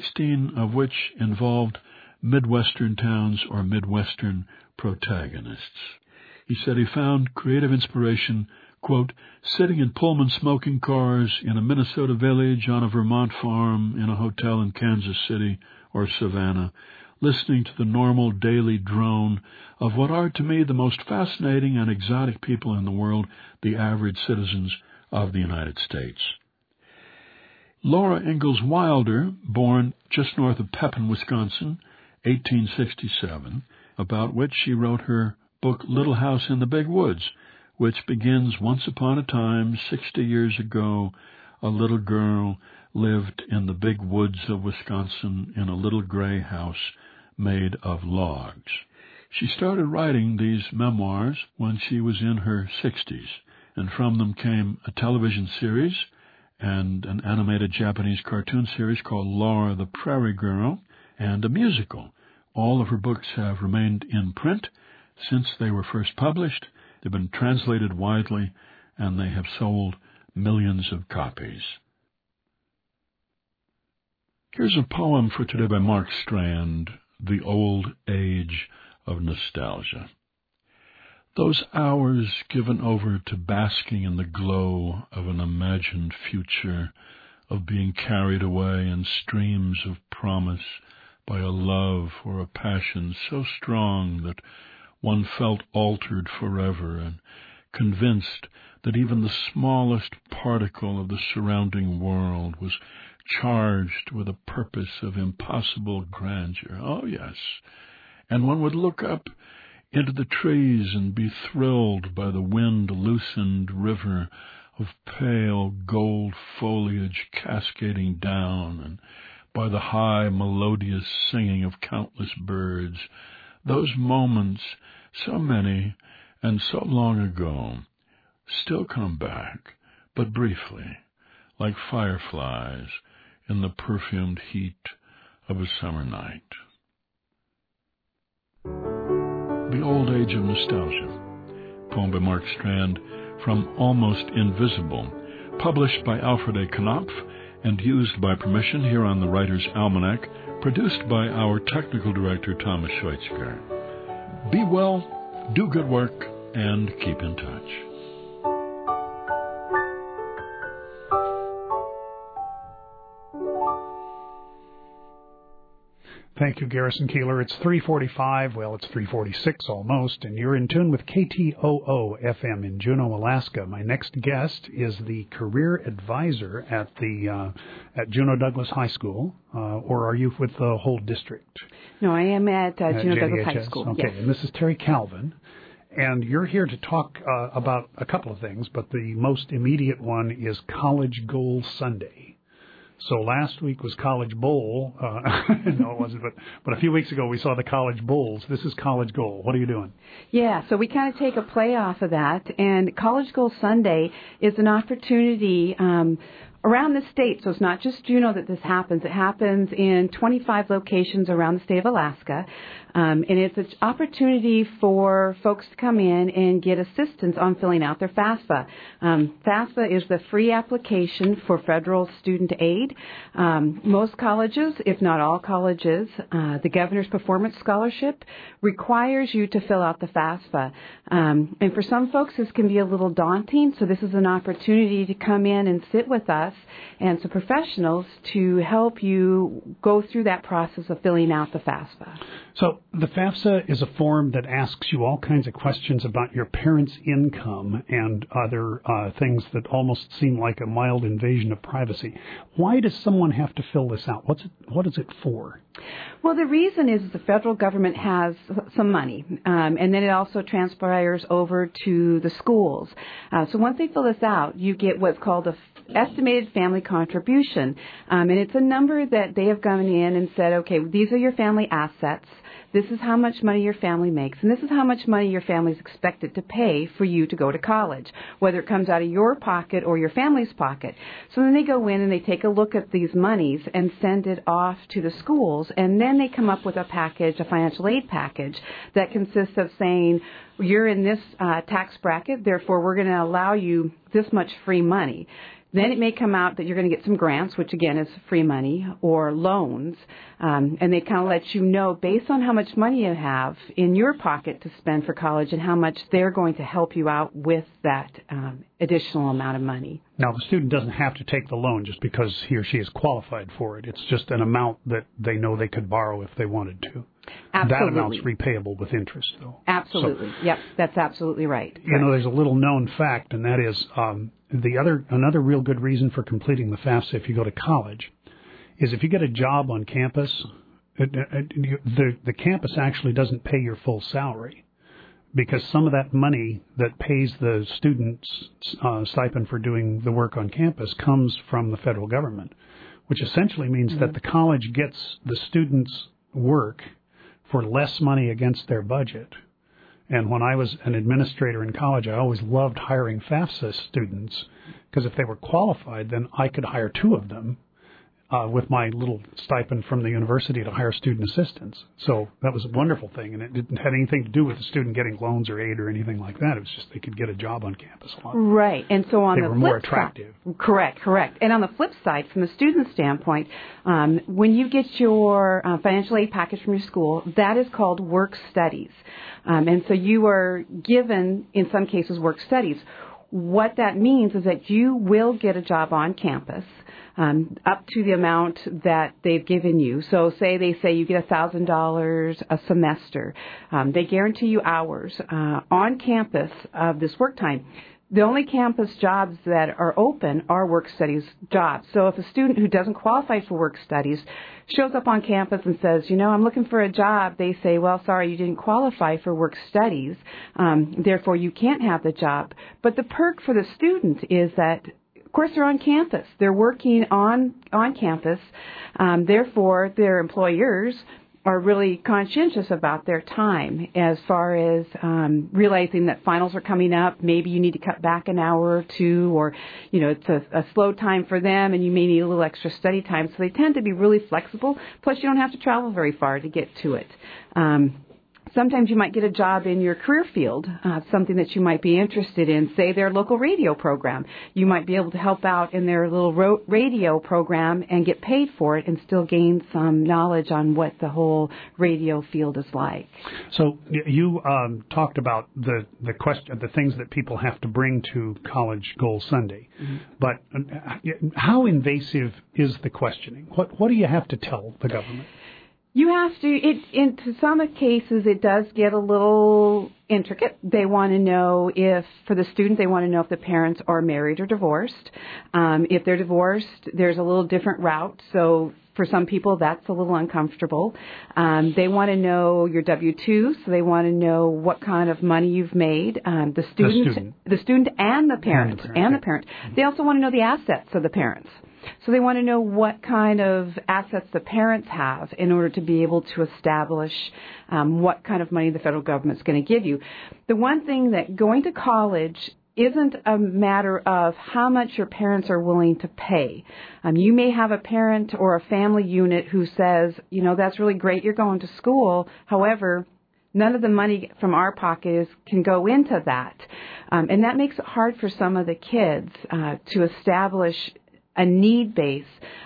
16 of which involved Midwestern towns or Midwestern protagonists. He said he found creative inspiration, quote, sitting in Pullman smoking cars in a Minnesota village, on a Vermont farm, in a hotel in Kansas City or Savannah, listening to the normal daily drone of what are to me the most fascinating and exotic people in the world, the average citizens of the United States. Laura Ingalls Wilder, born just north of Pepin, Wisconsin, 1867, about which she wrote her book Little House in the Big Woods, which begins, once upon a time, 60 years ago, a little girl lived in the big woods of Wisconsin in a little gray house made of logs. She started writing these memoirs when she was in her 60s, and from them came a television series and an animated Japanese cartoon series called Laura the Prairie Girl, and a musical. All of her books have remained in print since they were first published. They've been translated widely, and they have sold millions of copies. Here's a poem for today by Mark Strand, The Old Age of Nostalgia. Those hours given over to basking in the glow of an imagined future, of being carried away in streams of promise by a love or a passion so strong that one felt altered forever and convinced that even the smallest particle of the surrounding world was charged with a purpose of impossible grandeur. Oh, yes. And one would look up into the trees and be thrilled by the wind-loosened river of pale gold foliage cascading down, and by the high melodious singing of countless birds. Those moments, so many and so long ago, still come back, but briefly, like fireflies in the perfumed heat of a summer night. The Old Age of Nostalgia, poem by Mark Strand, from Almost Invisible, published by Alfred A. Knopf and used by permission here on the Writer's Almanac, produced by our technical director, Thomas Schweitzger. Be well, do good work, and keep in touch. Thank you, Garrison Keillor. It's 3:45. Well, it's 3:46 almost, and you're in tune with KTOO FM in Juneau, Alaska. My next guest is the career advisor at Juneau Douglas High School, or are you with the whole district? No, I am at Juneau Douglas High School. Okay, yes. And this is Terry Calvin. And you're here to talk about a couple of things, but the most immediate one is College Goal Sunday. So last week was College Bowl. No, it wasn't, but a few weeks ago we saw the College Bowls. This is College Goal. What are you doing? Yeah, so we kind of take a play off of that, and College Goal Sunday is an opportunity around the state. So it's not just Juneau that this happens. It happens in 25 locations around the state of Alaska. And it's an opportunity for folks to come in and get assistance on filling out their FAFSA. FAFSA is the free application for federal student aid. Most colleges, if not all colleges, the Governor's Performance Scholarship requires you to fill out the FAFSA. And for some folks, this can be a little daunting, so this is an opportunity to come in and sit with us and some professionals to help you go through that process of filling out the FAFSA. So the FAFSA is a form that asks you all kinds of questions about your parents' income and other things that almost seem like a mild invasion of privacy. Why does someone have to fill this out? What is it for? Well, the reason is the federal government has some money, and then it also transpires over to the schools. So once they fill this out, you get what's called a estimated family contribution, and it's a number that they have gone in and said, okay, these are your family assets. This is how much money your family makes, and this is how much money your family is expected to pay for you to go to college, whether it comes out of your pocket or your family's pocket. So then they go in and they take a look at these monies and send it off to the schools, and then they come up with a package, a financial aid package, that consists of saying, you're in this tax bracket, therefore we're going to allow you this much free money. Then it may come out that you're going to get some grants, which again is free money, or loans, and they kind of let you know based on how much money you have in your pocket to spend for college and how much they're going to help you out with that additional amount of money. Now, the student doesn't have to take the loan just because he or she is qualified for it. It's just an amount that they know they could borrow if they wanted to. Absolutely. That amount's repayable with interest, though. Absolutely. So, yep, that's absolutely right. You know, there's a little known fact, and that is another real good reason for completing the FAFSA if you go to college is if you get a job on campus, the campus actually doesn't pay your full salary, because some of that money that pays the student's stipend for doing the work on campus comes from the federal government, which essentially means that the college gets the student's work for less money against their budget. And when I was an administrator in college, I always loved hiring FAFSA students, because if they were qualified, then I could hire two of them with my little stipend from the university to hire student assistants. So that was a wonderful thing, and it didn't have anything to do with the student getting loans or aid or anything like that. It was just they could get a job on campus a lot. Right, and so on they the were flip more attractive. Side, correct. And on the flip side, from the student standpoint, when you get your financial aid package from your school, that is called work studies. And so you are given, in some cases, work studies. What that means is that you will get a job on campus up to the amount that they've given you. So say you get $1,000 a semester. They guarantee you hours on campus of this work time. The only campus jobs that are open are work studies jobs. So if a student who doesn't qualify for work studies shows up on campus and says, I'm looking for a job, they say, well, sorry, you didn't qualify for work studies, therefore you can't have the job. But the perk for the student is that, of course, they're on campus. They're working on campus. Therefore, their employers are really conscientious about their time as far as realizing that finals are coming up. Maybe you need to cut back an hour or two, or, it's a slow time for them and you may need a little extra study time. So they tend to be really flexible. Plus, you don't have to travel very far to get to it. Sometimes you might get a job in your career field, something that you might be interested in, say their local radio program. You might be able to help out in their little radio program and get paid for it and still gain some knowledge on what the whole radio field is like. So you talked about the question, the things that people have to bring to College Goal Sunday. Mm-hmm. But how invasive is the questioning? What do you have to tell the government? You have to, in some cases, it does get a little intricate. They want to know for the student, they want to know if the parents are married or divorced. If they're divorced, there's a little different route. So for some people, that's a little uncomfortable. They want to know your W-2, so they want to know what kind of money you've made. The student and the parent. They also want to know the assets of the parents. So they want to know what kind of assets the parents have in order to be able to establish what kind of money the federal government's going to give you. The one thing that going to college isn't a matter of how much your parents are willing to pay. You may have a parent or a family unit who says, that's really great, you're going to school. However, none of the money from our pockets can go into that. And that makes it hard for some of the kids to establish a need base.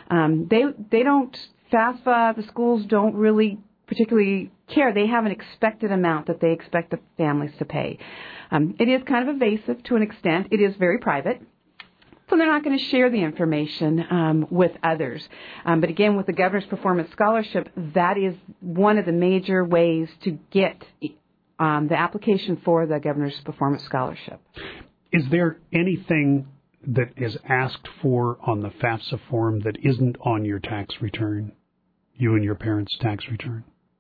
They don't, FAFSA, the schools don't really particularly care. They have an expected amount that they expect the families to pay. It is kind of evasive to an extent. It is very private. So they're not going to share the information with others. But again, with the Governor's Performance Scholarship, that is one of the major ways to get the application for the Governor's Performance Scholarship. Is there anything that is asked for on the FAFSA form that isn't on your tax return, you and your parents' tax return?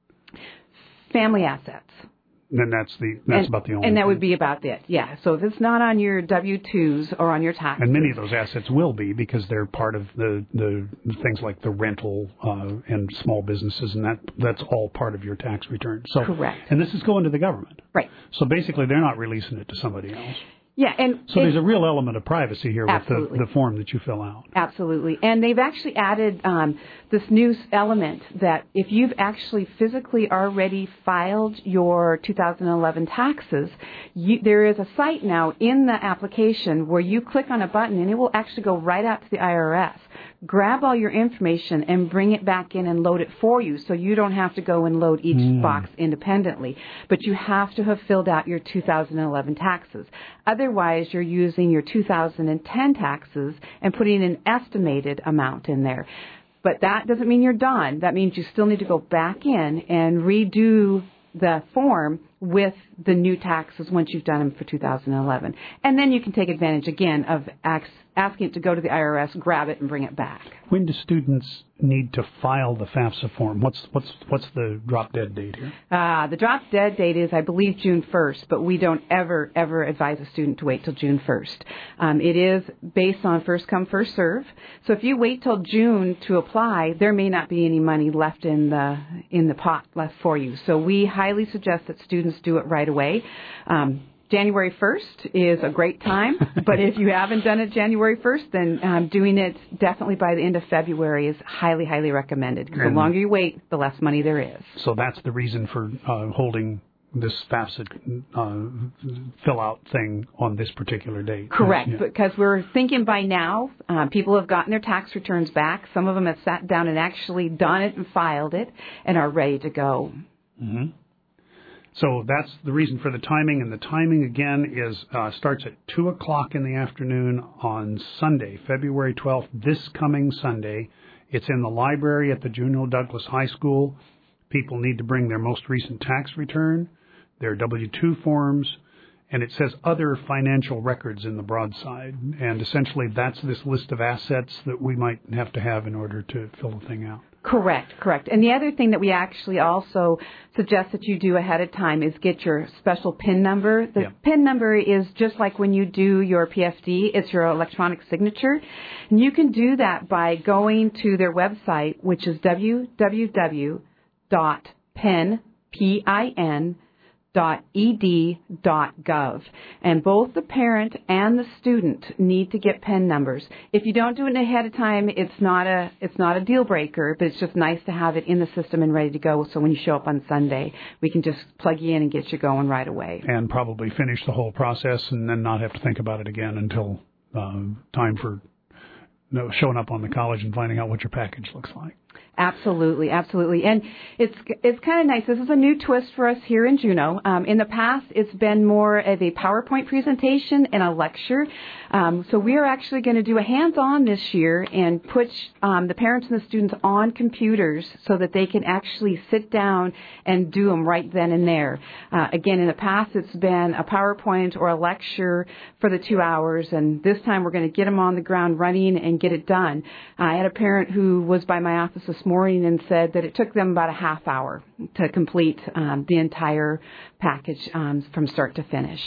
Family assets. Then that's about the only. And that would be about it. Yeah. So if it's not on your W-2s or on your taxes, and many of those assets will be because they're part of the things like the rental and small businesses, and that's all part of your tax return. So correct. And this is going to the government, right? So basically, they're not releasing it to somebody else. Yeah, and so there's a real element of privacy here absolutely. With the form that you fill out. Absolutely, and they've actually added this new element that if you've actually physically already filed your 2011 taxes, there is a site now in the application where you click on a button and it will actually go right out to the IRS. Grab all your information and bring it back in and load it for you, so you don't have to go and load each box independently. But you have to have filled out your 2011 taxes. Otherwise, you're using your 2010 taxes and putting an estimated amount in there. But that doesn't mean you're done. That means you still need to go back in and redo the form with the new taxes once you've done them for 2011. And then you can take advantage again of asking it to go to the IRS, grab it, and bring it back. When do students need to file the FAFSA form? What's the drop-dead date here? The drop-dead date is, I believe, June 1st, but we don't ever advise a student to wait till June 1st. It is based on first come, first serve. So if you wait till June to apply, there may not be any money left in the pot left for you. So we highly suggest that students do it right away. January 1st is a great time, but if you haven't done it January 1st, then doing it definitely by the end of February is highly, highly recommended. Because the longer you wait, the less money there is. So that's the reason for holding this FAFSA fill-out thing on this particular date. Correct, because we're thinking by now people have gotten their tax returns back. Some of them have sat down and actually done it and filed it and are ready to go. Mm-hmm. So that's the reason for the timing, and the timing again is starts at 2 o'clock in the afternoon on Sunday, February 12th, this coming Sunday. It's in the library at the Juneau Douglas High School. People need to bring their most recent tax return, their W-2 forms, and it says other financial records in the broadside. And essentially that's this list of assets that we might have to have in order to fill the thing out. Correct. And the other thing that we actually also suggest that you do ahead of time is get your special PIN number. The PIN number is just like when you do your PFD. It's your electronic signature. And you can do that by going to their website, which is www.pin.ed.gov. And both the parent and the student need to get PIN numbers. If you don't do it ahead of time, it's not a deal breaker, but it's just nice to have it in the system and ready to go. So when you show up on Sunday, we can just plug you in and get you going right away. And probably finish the whole process and then not have to think about it again until time for showing up on the college and finding out what your package looks like. Absolutely. And it's kind of nice. This is a new twist for us here in Juneau. In the past, it's been more of a PowerPoint presentation and a lecture. So we are actually going to do a hands-on this year and put the parents and the students on computers so that they can actually sit down and do them right then and there. Again, in the past, it's been a PowerPoint or a lecture for the 2 hours, and this time we're going to get them on the ground running and get it done. I had a parent who was by my office this morning and said that it took them about a half hour to complete the entire package from start to finish.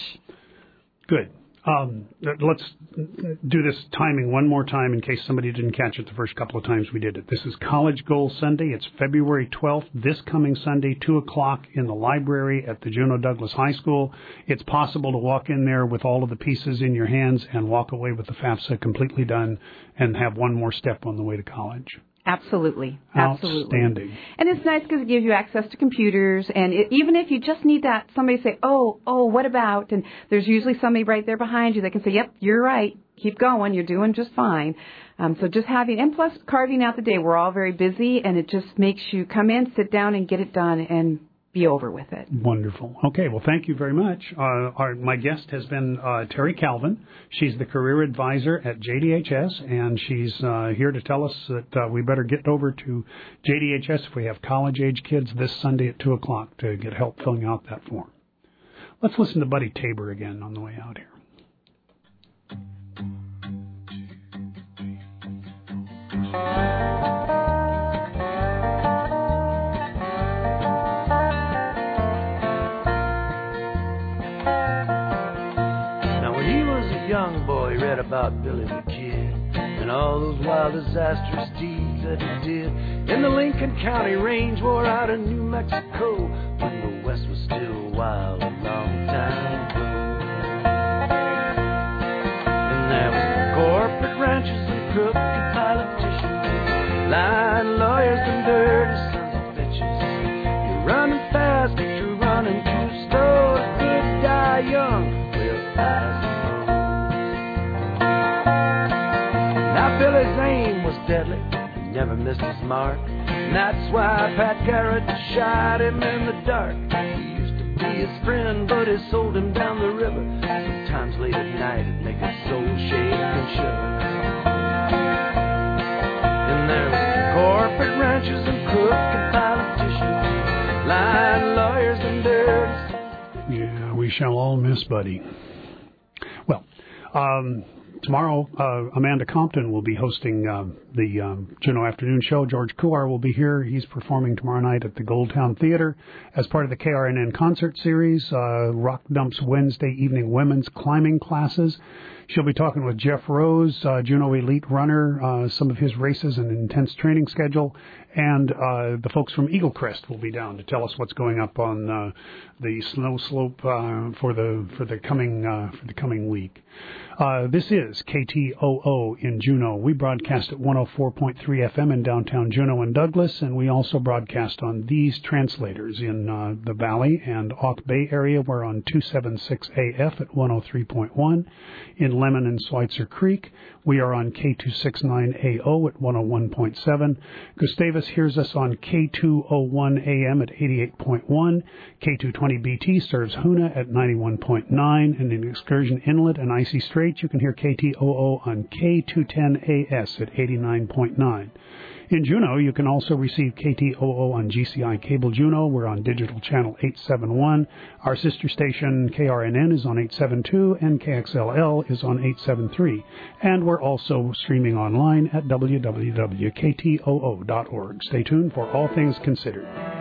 Good. Let's do this timing one more time in case somebody didn't catch it the first couple of times we did it. This is College Goal Sunday. It's February 12th, this coming Sunday, 2 o'clock in the library at the Juneau Douglas High School. It's possible to walk in there with all of the pieces in your hands and walk away with the FAFSA completely done and have one more step on the way to college. Absolutely. Outstanding. And it's nice because it gives you access to computers, and even if you just need that, somebody say, oh, what about? And there's usually somebody right there behind you that can say, yep, you're right. Keep going. You're doing just fine. So just having, and plus carving out the day. We're all very busy, and it just makes you come in, sit down, and get it done, and be over with it. Wonderful. Okay, well, thank you very much. My guest has been Terry Calvin. She's the career advisor at JDHS, and she's here to tell us that we better get over to JDHS if we have college-age kids this Sunday at 2 o'clock to get help filling out that form. Let's listen to Buddy Tabor again on the way out here. Young boy read about Billy the Kid and all those wild disastrous deeds that he did in the Lincoln County range war out in New Mexico when the West was still wild a long time ago. And there was corporate ranchers and crooked politicians, lying lawyers and dirty sons of bitches. You're running fast, but you're running too slow. Could die young, real fast. Now Billy's aim was deadly, he never missed his mark, and that's why Pat Garrett shot him in the dark. He used to be his friend, but he sold him down the river. Sometimes late at night it'd make his soul shake and shiver. And there was corporate ranchers and crooked politicians, lying lawyers and dirty. Yeah, we shall all miss Buddy. Well, tomorrow, Amanda Compton will be hosting the Juneau Afternoon Show. George Kuar will be here. He's performing tomorrow night at the Goldtown Theater as part of the KRNN concert series, Rock Dumps Wednesday evening women's climbing classes. She'll be talking with Jeff Rose, Juneau Elite runner, some of his races and intense training schedule, and the folks from Eagle Crest will be down to tell us what's going up on the snow slope for the coming week. This is KTOO in Juneau. We broadcast at 104.3 FM in downtown Juneau and Douglas, and we also broadcast on these translators in the Valley and Auk Bay area. We're on 276 AF at 103.1. In Lemon and Schweitzer Creek, we are on K269AO at 101.7. Gustavus hears us on K201 AM at 88.1. K220BT serves Hoona at 91.9. And in Excursion Inlet and Icy Strait, you can hear KT KTOO on K210AS at 89.9. In Juneau, you can also receive KTOO on GCI Cable Juneau. We're on digital channel 871. Our sister station, KRNN, is on 872, and KXLL is on 873. And we're also streaming online at www.ktoo.org. Stay tuned for All Things Considered.